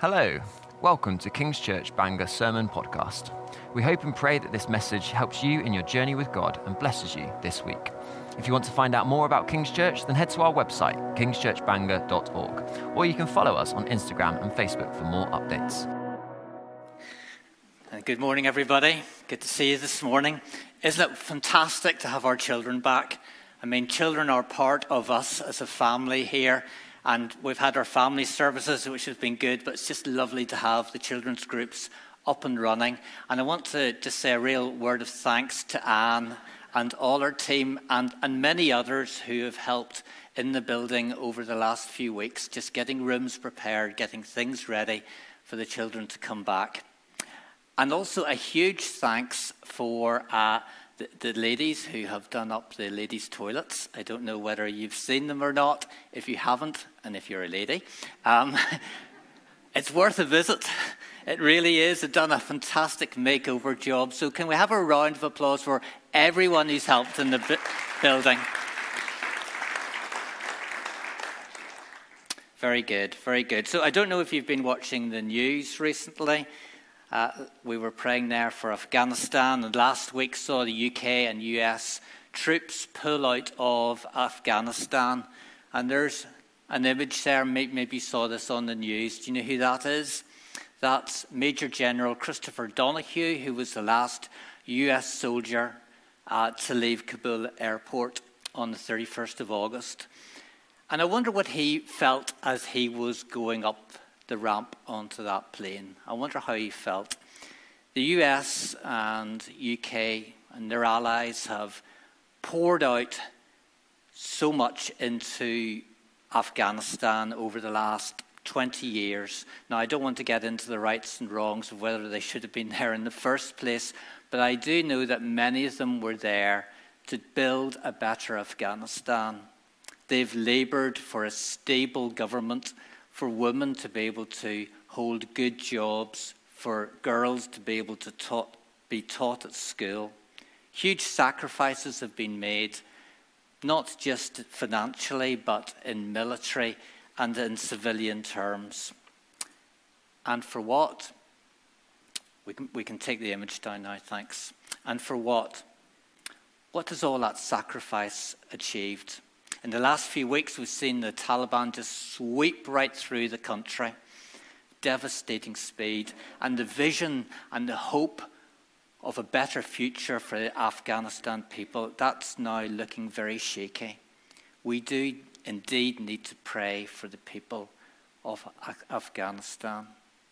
Hello, welcome to King's Church Bangor Sermon Podcast. We hope and pray that this message helps you in your journey with God and blesses you this week. If you want to find out more about King's Church, then head to our website, kingschurchbangor.org, or you can follow us on Instagram and Facebook for more updates. Good morning, everybody. Good to see you this morning. Isn't it fantastic to have our children back? I mean, children are part of us as a family here, and we've had our family services, which has been good, but it's just lovely to have the children's groups up and running. And I want to just say a real word of thanks to Anne and all our team and many others who have helped in the building over the last few weeks, just getting rooms prepared, getting things ready for the children to come back. And also a huge thanks for the ladies who have done up the ladies' toilets. I don't know whether you've seen them or not. If you haven't, and if you're a lady, it's worth a visit. It really is. They've done a fantastic makeover job. So can we have a round of applause for everyone who's helped in the building? Very good, very good. So I don't know if you've been watching the news recently. We were praying there for Afghanistan, and last week saw the UK and US troops pull out of Afghanistan. And there's an image there, maybe you saw this on the news. Do you know who that is? That's Major General Christopher Donahue, who was the last US soldier to leave Kabul airport on the 31st of August. And I wonder what he felt as he was going up the ramp onto that plane. I wonder how he felt. The US and UK and their allies have poured out so much into Afghanistan over the last 20 years. Now, I don't want to get into the rights and wrongs of whether they should have been there in the first place, but I do know that many of them were there to build a better Afghanistan. They've laboured for a stable government, for women to be able to hold good jobs, for girls to be able to be taught at school. Huge sacrifices have been made, not just financially, but in military and in civilian terms. And for what? We can take the image down now, thanks. And for what? What has all that sacrifice achieved? In the last few weeks, we've seen the Taliban just sweep right through the country, devastating speed, and the vision and the hope of a better future for the Afghanistan people, that's now looking very shaky. We do indeed need to pray for the people of Afghanistan.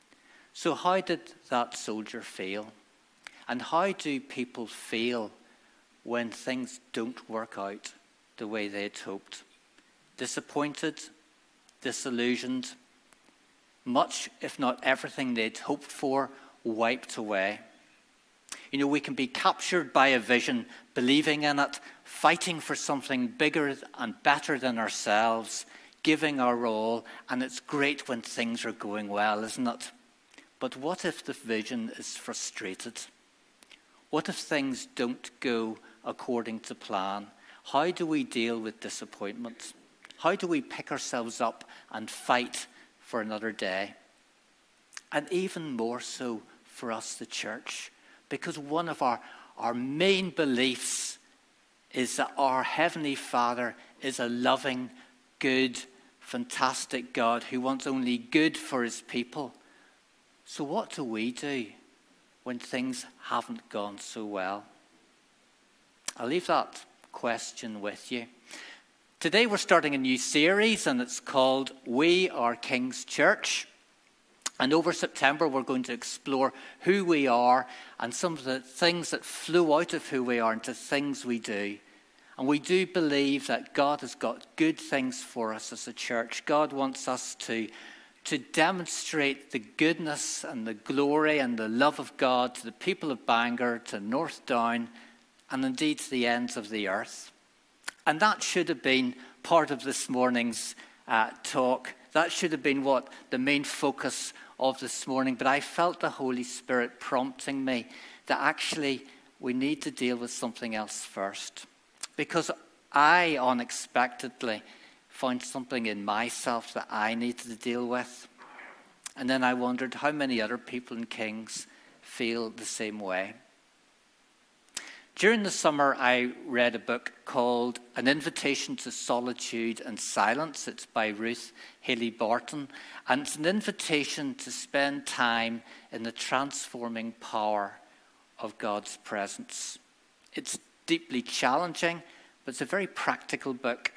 So how did that soldier feel? And how do people feel when things don't work out the way they had hoped? Disappointed, disillusioned, much, if not everything they'd hoped for, wiped away. You know, we can be captured by a vision, believing in it, fighting for something bigger and better than ourselves, giving our all, and it's great when things are going well, isn't it? But what if the vision is frustrated? What if things don't go according to plan? How do we deal with disappointment? How do we pick ourselves up and fight for another day? And even more so for us, the church, because one of our main beliefs is that our Heavenly Father is a loving, good, fantastic God who wants only good for his people. So what do we do when things haven't gone so well? I'll leave that question with you. Today we're starting a new series, and it's called We Are King's Church. And over September we're going to explore who we are and some of the things that flow out of who we are into things we do. And we do believe that God has got good things for us as a church. God wants us to demonstrate the goodness and the glory and the love of God to the people of Bangor, to North Down, and indeed to the ends of the earth. And that should have been part of this morning's talk. That should have been what the main focus of this morning. But I felt the Holy Spirit prompting me that actually we need to deal with something else first. Because I unexpectedly found something in myself that I needed to deal with. And then I wondered how many other people in Kings feel the same way. During the summer, I read a book called An Invitation to Solitude and Silence. It's by Ruth Haley Barton. And it's an invitation to spend time in the transforming power of God's presence. It's deeply challenging, but it's a very practical book.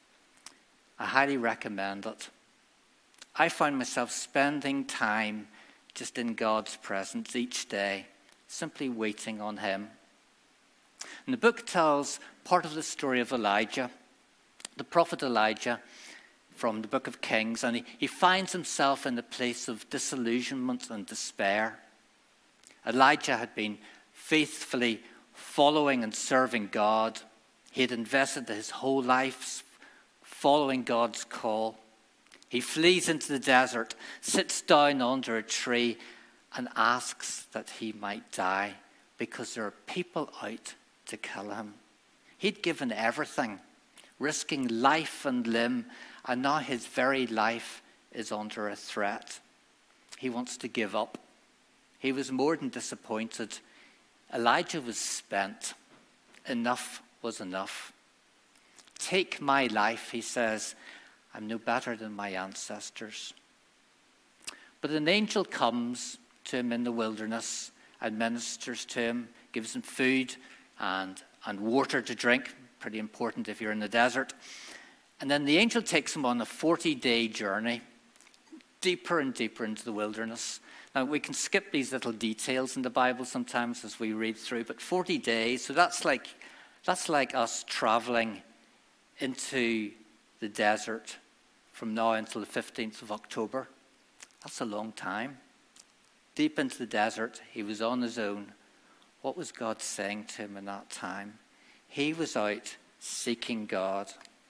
I highly recommend it. I find myself spending time just in God's presence each day, simply waiting on him. And the book tells part of the story of Elijah, the prophet Elijah, from the book of Kings, and he finds himself in a place of disillusionment and despair. Elijah had been faithfully following and serving God. He had invested his whole life following God's call. He flees into the desert, sits down under a tree, and asks that he might die because there are people out to kill him. He'd given everything, risking life and limb, and now his very life is under a threat. He wants to give up. He was more than disappointed. Elijah was spent. Enough was enough. Take my life, he says. I'm no better than my ancestors. But an angel comes to him in the wilderness and ministers to him, gives him food and water to drink, pretty important if you're in the desert. And then the angel takes him on a 40-day journey, deeper and deeper into the wilderness. Now, we can skip these little details in the Bible sometimes as we read through, but 40 days, so that's like us traveling into the desert from now until the 15th of October. That's a long time. Deep into the desert, he was on his own. What was God saying to him in that time? He was out seeking God.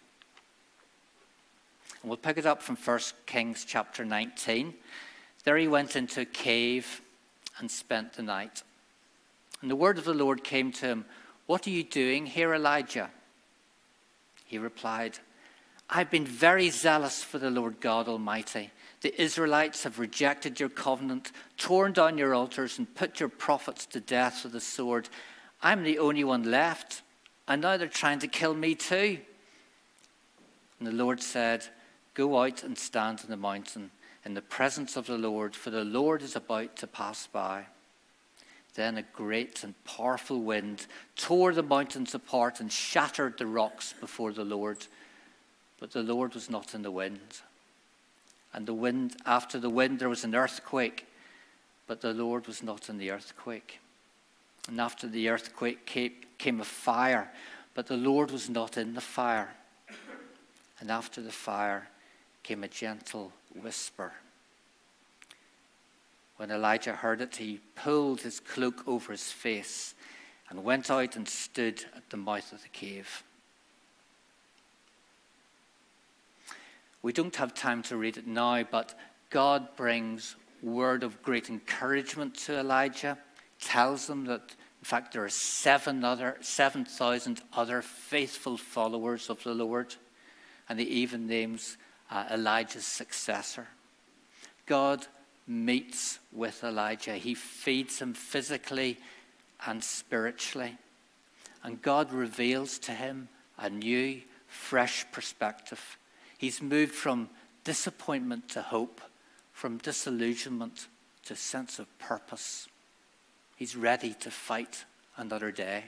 And we'll pick it up from 1 Kings chapter 19. There he went into a cave and spent the night. And the word of the Lord came to him, "What are you doing here, Elijah?" He replied, "I've been very zealous for the Lord God Almighty. The Israelites have rejected your covenant, torn down your altars, and put your prophets to death with the sword. I'm the only one left, and now they're trying to kill me too." And the Lord said, "Go out and stand on the mountain in the presence of the Lord, for the Lord is about to pass by." Then a great and powerful wind tore the mountains apart and shattered the rocks before the Lord. But the Lord was not in the wind. And after the wind there was an earthquake, but the Lord was not in the earthquake. And after the earthquake came a fire, but the Lord was not in the fire. And after the fire came a gentle whisper. When Elijah heard it, he pulled his cloak over his face and went out and stood at the mouth of the cave. We don't have time to read it now, but God brings word of great encouragement to Elijah, tells him that, in fact, there are 7,000 other faithful followers of the Lord, and he even names Elijah's successor. God meets with Elijah. He feeds him physically and spiritually. And God reveals to him a new, fresh perspective. He's moved from disappointment to hope, from disillusionment to a sense of purpose. He's ready to fight another day.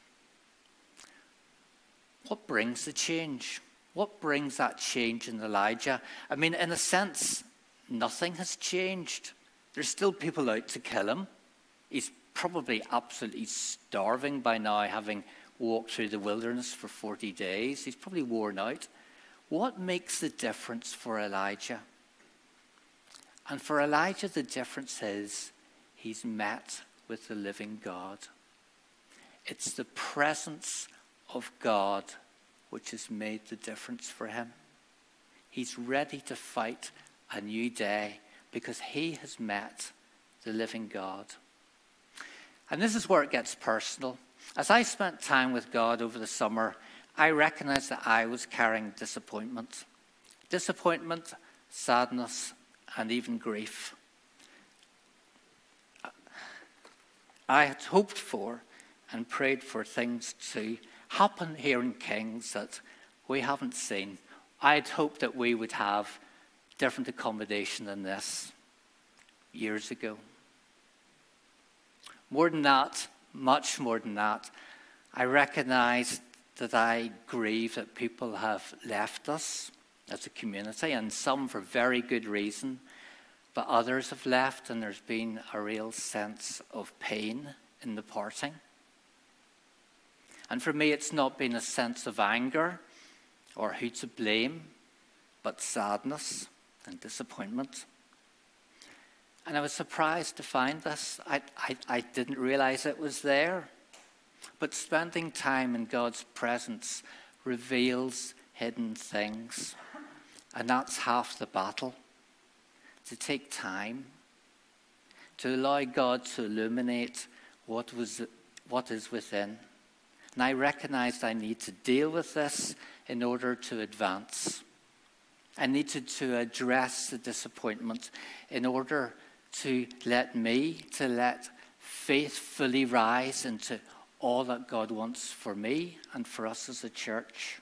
What brings the change? What brings that change in Elijah? I mean, in a sense, nothing has changed. There's still people out to kill him. He's probably absolutely starving by now, having walked through the wilderness for 40 days. He's probably worn out. What makes the difference for Elijah? And for Elijah, the difference is he's met with the living God. It's the presence of God which has made the difference for him. He's ready to fight a new day because he has met the living God. And this is where it gets personal. As I spent time with God over the summer, I recognized that I was carrying disappointment. Disappointment, sadness, and even grief. I had hoped for and prayed for things to happen here in Kings that we haven't seen. I had hoped that we would have different accommodation than this years ago. More than that, much more than that, I recognize that I grieve that people have left us as a community, and some for very good reason, but others have left, and there's been a real sense of pain in the parting. And for me, it's not been a sense of anger or who to blame, but sadness and disappointment. And I was surprised to find this. I didn't realize it was there. But spending time in God's presence reveals hidden things. And that's half the battle. To take time, to allow God to illuminate what is within. And I recognized I need to deal with this in order to advance. I needed to address the disappointment in order to let faith fully rise into all that God wants for me and for us as a church.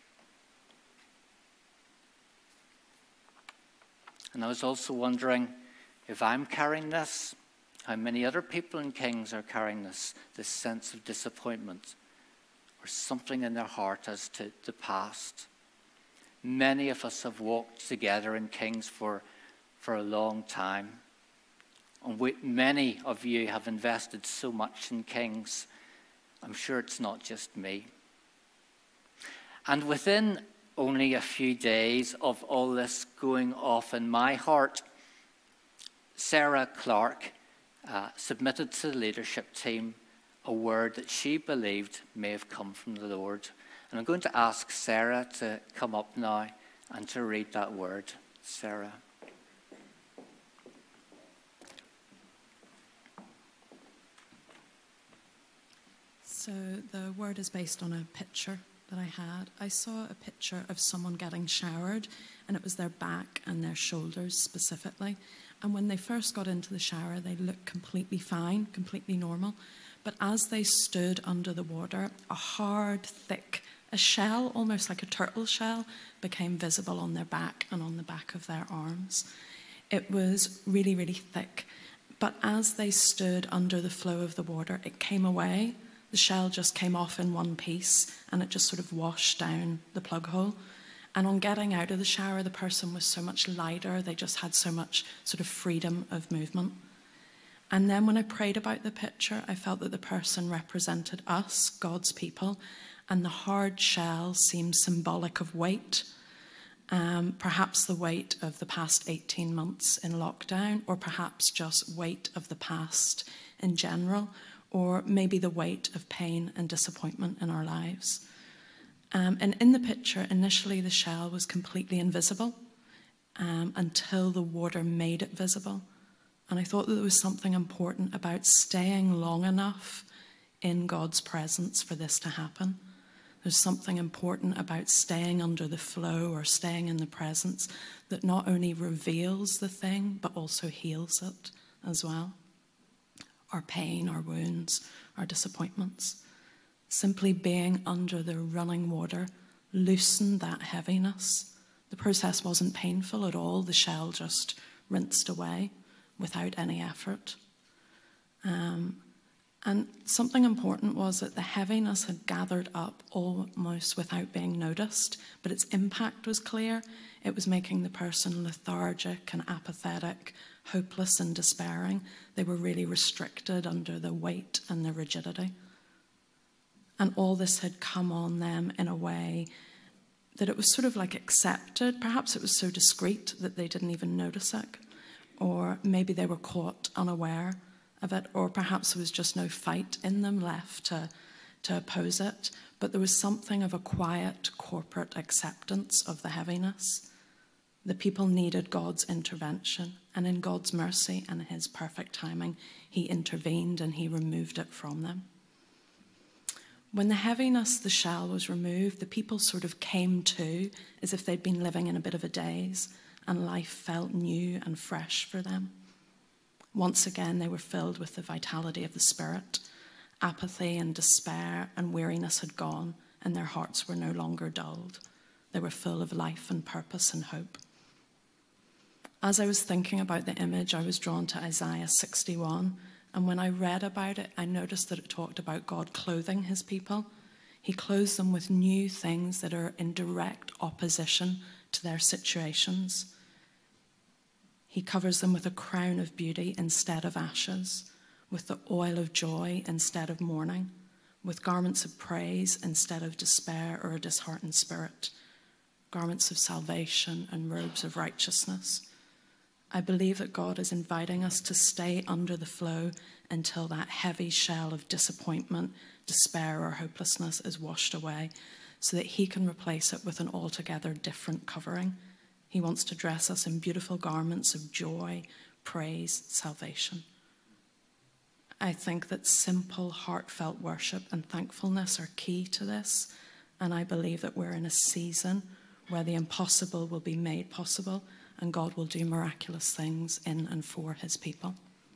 And I was also wondering if I'm carrying this, how many other people in Kings are carrying this sense of disappointment or something in their heart as to the past. Many of us have walked together in Kings for a long time. And many of you have invested so much in Kings. I'm sure it's not just me. And within only a few days of all this going off in my heart, Sarah Clark submitted to the leadership team a word that she believed may have come from the Lord. And I'm going to ask Sarah to come up now and to read that word. Sarah. So the word is based on a picture that I had. I saw a picture of someone getting showered, and it was their back and their shoulders specifically. And when they first got into the shower, they looked completely fine, completely normal. But as they stood under the water, a hard, thick, a shell, almost like a turtle shell, became visible on their back and on the back of their arms. It was really, really thick. But as they stood under the flow of the water, it came away. The shell just came off in one piece, and it just sort of washed down the plug hole. And on getting out of the shower, the person was so much lighter. They just had so much sort of freedom of movement. And then when I prayed about the picture, I felt that the person represented us, God's people, and the hard shell seemed symbolic of weight. Perhaps the weight of the past 18 months in lockdown, or perhaps just weight of the past in general, or maybe the weight of pain and disappointment in our lives. And in the picture, initially the shell was completely invisible until the water made it visible. And I thought that there was something important about staying long enough in God's presence for this to happen. There's something important about staying under the flow or staying in the presence that not only reveals the thing, but also heals it as well. Our pain, our wounds, our disappointments. Simply being under the running water loosened that heaviness. The process wasn't painful at all. The shell just rinsed away without any effort. And something important was that the heaviness had gathered up almost without being noticed, but its impact was clear. It was making the person lethargic and apathetic, hopeless and despairing. They were really restricted under the weight and the rigidity. And all this had come on them in a way that it was sort of like accepted. Perhaps it was so discreet that they didn't even notice it. Or maybe they were caught unaware of it. Or perhaps there was just no fight in them left to oppose it. But there was something of a quiet corporate acceptance of the heaviness. The people needed God's intervention. And in God's mercy and his perfect timing, he intervened and he removed it from them. When the heaviness, the shell, was removed, the people sort of came to as if they'd been living in a bit of a daze. and life felt new and fresh for them. Once again, they were filled with the vitality of the Spirit. Apathy and despair and weariness had gone, and their hearts were no longer dulled. They were full of life and purpose and hope. As I was thinking about the image, I was drawn to Isaiah 61, and when I read about it, I noticed that it talked about God clothing his people. He clothes them with new things that are in direct opposition to their situations. He covers them with a crown of beauty instead of ashes, with the oil of joy instead of mourning, with garments of praise instead of despair or a disheartened spirit, garments of salvation and robes of righteousness. I believe that God is inviting us to stay under the flow until that heavy shell of disappointment, despair, or hopelessness is washed away, so that he can replace it with an altogether different covering. He wants to dress us in beautiful garments of joy, praise, salvation. I think that simple, heartfelt worship and thankfulness are key to this, and I believe that we're in a season where the impossible will be made possible, and God will do miraculous things in and for his people.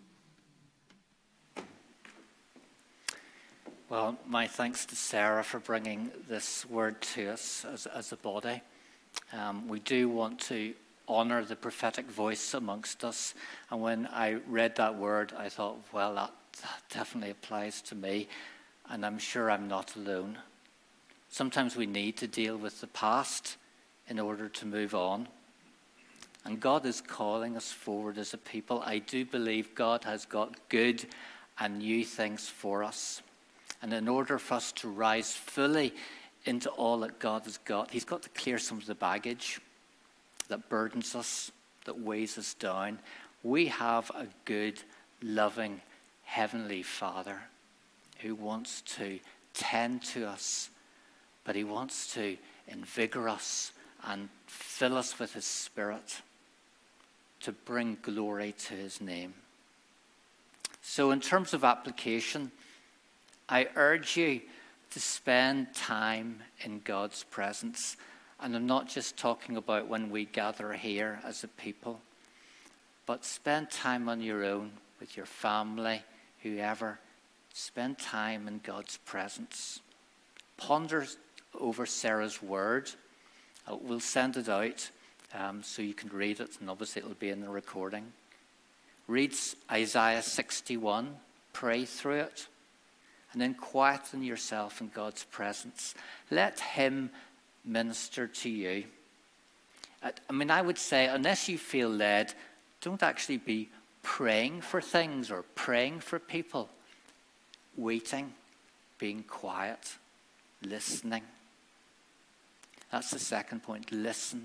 Well, my thanks to Sarah for bringing this word to us as a body. We do want to honour the prophetic voice amongst us. And when I read that word, I thought, well, that definitely applies to me. And I'm sure I'm not alone. Sometimes we need to deal with the past in order to move on. And God is calling us forward as a people. I do believe God has got good and new things for us. And in order for us to rise fully into all that God has got, he's got to clear some of the baggage that burdens us, that weighs us down. We have a good, loving, heavenly Father who wants to tend to us, but he wants to invigorate us and fill us with his Spirit to bring glory to his name. So in terms of application, I urge you to spend time in God's presence. And I'm not just talking about when we gather here as a people, but spend time on your own with your family, whoever. Spend time in God's presence. Ponder over Sarah's word. We'll send it out so you can read it, and obviously it'll be in the recording. Read Isaiah 61, pray through it, and then quieten yourself in God's presence. Let him minister to you. I would say, unless you feel led, don't actually be praying for things or praying for people. Waiting, being quiet, listening. That's the second point, listen.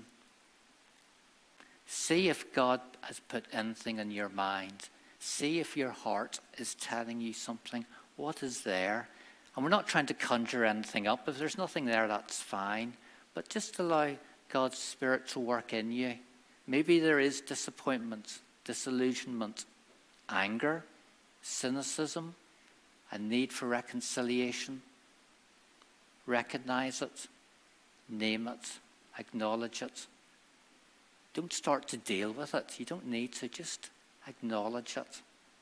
See if God has put anything in your mind. See if your heart is telling you something. What is there? And we're not trying to conjure anything up. If there's nothing there, that's fine. But just allow God's Spirit to work in you. Maybe there is disappointment, disillusionment, anger, cynicism, a need for reconciliation. Recognize it, name it, acknowledge it. Don't start to deal with it. You don't need to. Just acknowledge it.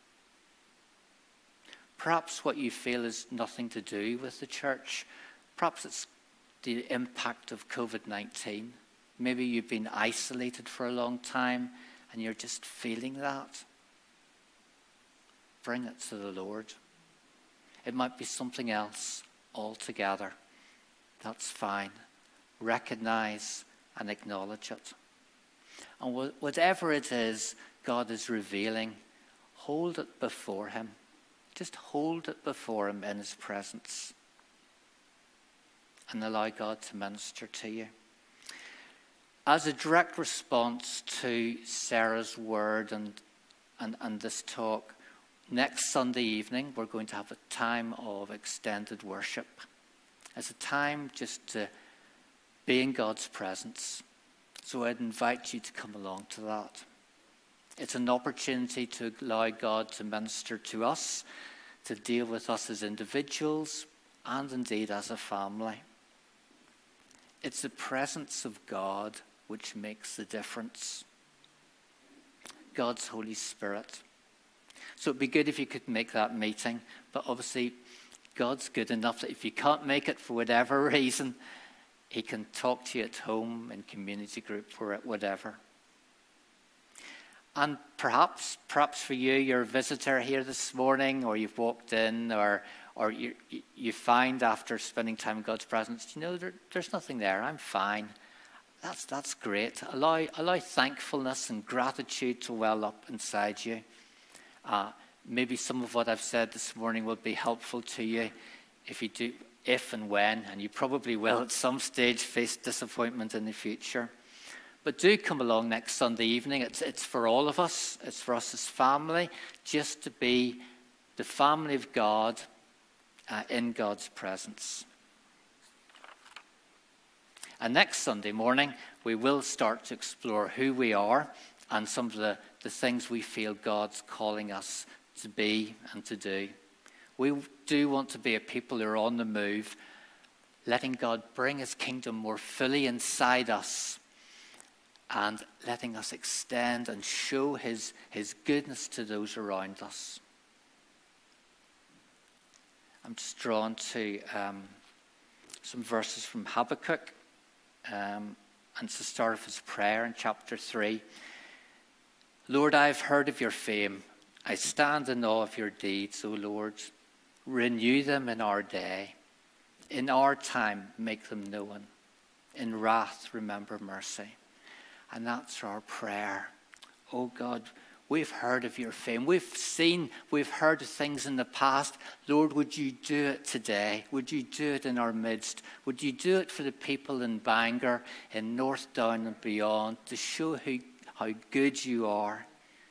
Perhaps what you feel is nothing to do with the church. Perhaps it's the impact of COVID-19. Maybe you've been isolated for a long time and you're just feeling that. Bring it to the Lord. It might be something else altogether. That's fine. Recognize and acknowledge it. And whatever it is God is revealing, hold it before him. Just hold it before him in his presence and allow God to minister to you. As a direct response to Sarah's word and this talk, next Sunday evening we're going to have a time of extended worship. It's a time just to be in God's presence. So I'd invite you to come along to that. It's an opportunity to allow God to minister to us, to deal with us as individuals, and indeed as a family. It's the presence of God which makes the difference. God's Holy Spirit. So it'd be good if you could make that meeting, but obviously God's good enough that if you can't make it for whatever reason, he can talk to you at home, in community group, or whatever. And perhaps for you, you're a visitor here this morning, or you've walked in, or you find after spending time in God's presence, there's nothing there, I'm fine. That's great. Allow thankfulness and gratitude to well up inside you. Maybe some of what I've said this morning will be helpful to you if and when, and you probably will at some stage face disappointment in the future. But do come along next Sunday evening. It's for all of us. It's for us as family, just to be the family of God in God's presence. And next Sunday morning, we will start to explore who we are and some of the things we feel God's calling us to be and to do. We do want to be a people who are on the move, letting God bring his kingdom more fully inside us and letting us extend and show his goodness to those around us. I'm just drawn to some verses from Habakkuk, and it's the start of his prayer in chapter 3. Lord, I have heard of your fame. I stand in awe of your deeds, O Lord. Renew them in our day. In our time, make them known. In wrath, remember mercy. And that's our prayer. Oh God, we've heard of your fame. We've heard of things in the past. Lord, would you do it today? Would you do it in our midst? Would you do it for the people in Bangor, in North Down and beyond, to show how good you are?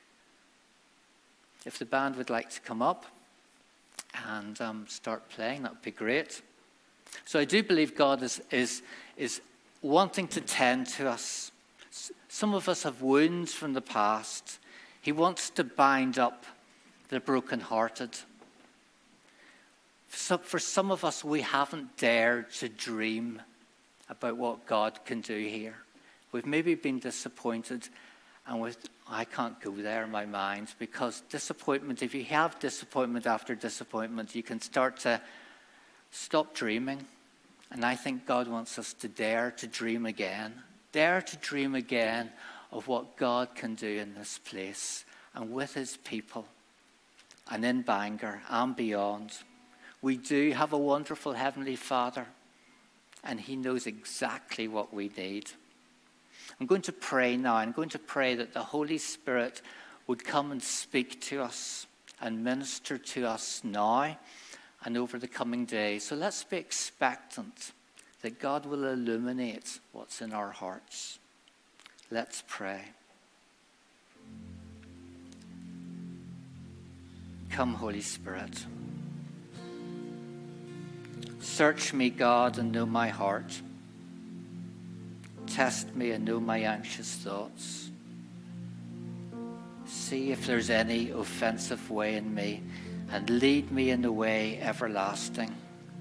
If the band would like to come up and start playing, that would be great. So I do believe God is wanting to tend to us. Some of us have wounds from the past. He wants to bind up the brokenhearted. For some of us, we haven't dared to dream about what God can do here. We've maybe been disappointed, and I can't go there in my mind, because disappointment, if you have disappointment after disappointment, you can start to stop dreaming. And I think God wants us to dare to dream again. Dare to dream again of what God can do in this place and with his people and in Bangor and beyond. We do have a wonderful Heavenly Father, and he knows exactly what we need. I'm going to pray now. I'm going to pray that the Holy Spirit would come and speak to us and minister to us now and over the coming days. So let's be expectant that God will illuminate what's in our hearts. Let's pray. Come, Holy Spirit. Search me, God, and know my heart. Test me and know my anxious thoughts. See if there's any offensive way in me, and lead me in the way everlasting.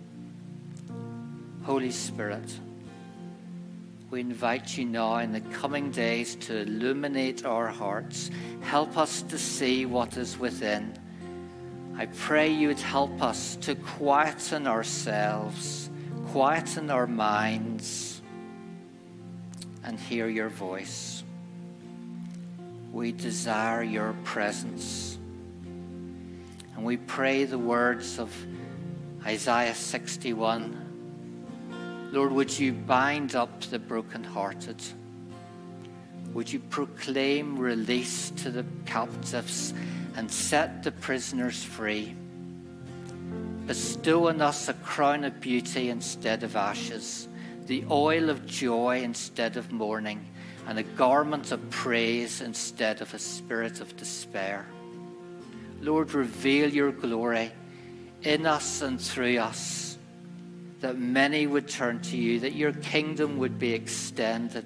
Holy Spirit, we invite you now in the coming days to illuminate our hearts. Help us to see what is within. I pray you would help us to quieten ourselves, quieten our minds, and hear your voice. We desire your presence. And we pray the words of Isaiah 61. Lord, would you bind up the brokenhearted? Would you proclaim release to the captives and set the prisoners free? Bestow on us a crown of beauty instead of ashes, the oil of joy instead of mourning, and a garment of praise instead of a spirit of despair. Lord, reveal your glory in us and through us, that many would turn to you, that your kingdom would be extended,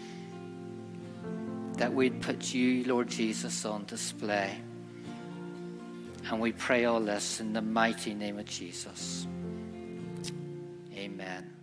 that we'd put you, Lord Jesus, on display. And we pray all this in the mighty name of Jesus. Amen.